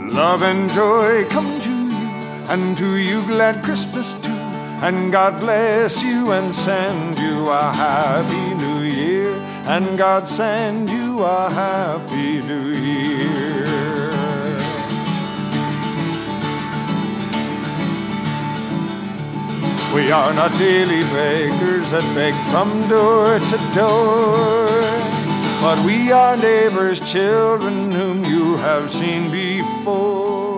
Love and joy come to you, and to you glad Christmas too. And God bless you and send you a happy new year. And God send you a happy new year. We are not daily beggars that beg from door to door, but we are neighbors' children whom you have seen before.